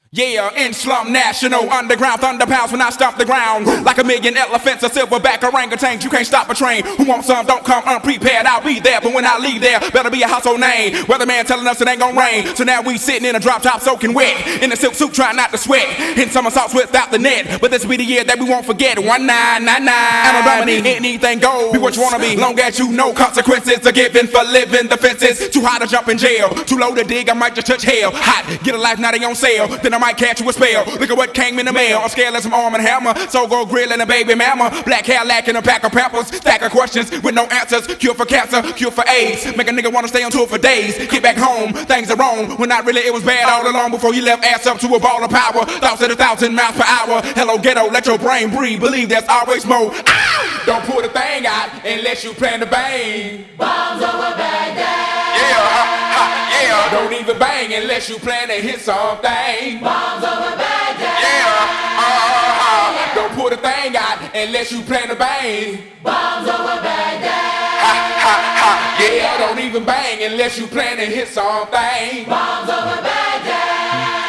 Yeah, in Slum National, underground thunder pounds when I stomp the ground. Like a million elephants or silverback orangutans, you can't stop a train. Who wants some, don't come unprepared, I'll be there. But when I leave there, better be a household name. Weatherman telling us it ain't gon' rain. So now we sitting in a drop top soaking wet, in a silk suit trying not to sweat, in somersaults without the net. But this be the year that we won't forget. 1999, and I'll dominate, anything goes. Be what you wanna be, long as you know consequences are given for living the fences. Too high to jump in jail, too low to dig, I might just touch hell. Hot, get a life, now they on sale, then I might catch you a spell. Look at what came in the mail, on scale of some Arm & Hammer, Sogo Grill and a baby mama, black hair lacking a pack of pampers, stack of questions with no answers, cure for cancer, cure for AIDS, make a nigga wanna stay on tour for days. Get back home, things are wrong, when not really it was bad all along. Before you left ass up to a ball of power, thoughts at 1,000 miles per hour. Hello ghetto, let your brain breathe, believe there's always more. Ow! Don't pull the thing out unless you plan to bang. Bombs over Baghdad. Yeah. Don't even bang unless you plan to hit something. Bombs over Baghdad. Yeah. Don't pull the thing out unless you plan to bang. Bombs over Baghdad. Yeah, don't even bang unless you plan to hit something. Bombs over Baghdad.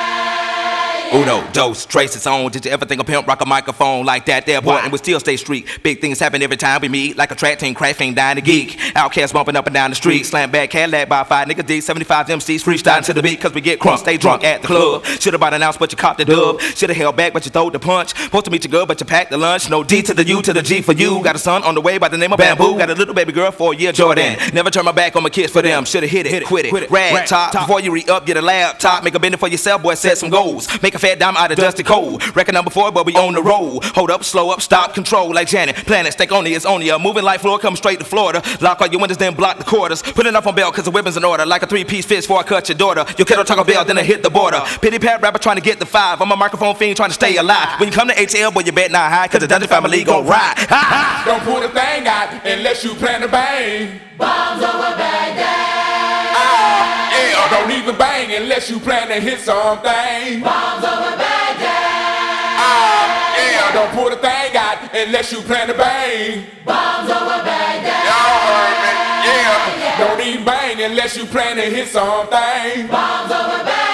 Uno, dos, trace its own. Did you ever think a pimp rock a microphone like that there, boy? And we still stay street. Big things happen every time we meet, like a track team crashing down the geek. Outcasts bumping up and down the street. Slam back Cadillac by 5 niggas D, 75 MCs freestyling to the beat, cause we get crunk, stay drunk at the club. Should've bought an ounce, but you copped the dub. Should've held back, but you throwed the punch. Supposed to meet your girl, but you packed the lunch. No D to the U to the G for you. Got a son on the way by the name of Bamboo. Got a little baby girl for a year, Jordan. Never turn my back on my kids for them. Should've hit it, quit it. Rag top. Before you re-up, get a laptop. Make a bending for yourself, boy, set some goals. Make a fat dime out of dusty cold. Record number 4, but we on the roll. Hold up, slow up, stop, control like Janet. Planet, stake on it's on ya. Moving like floor, come straight to Florida. Lock all your windows, then block the quarters. Put it up on bail, cause the weapon's in order. Like a 3-piece fish before I cut your daughter. Your kiddo Taco Bell, then I hit the border. Pity pat rapper trying to get the 5. I'm a microphone fiend trying to stay alive. When you come to ATL, boy, you bet not high, cause the Dungeon family gon' ride. Don't pull the thing out unless you plan to bang. Bombs over Baghdad. Yeah, don't even bang unless you plan to hit something. Bombs over Baghdad. Yeah, don't pull the thing out unless you plan to bang. Bombs over Baghdad. Y'all heard me? Yeah, don't even bang unless you plan to hit something. Bombs over Baghdad.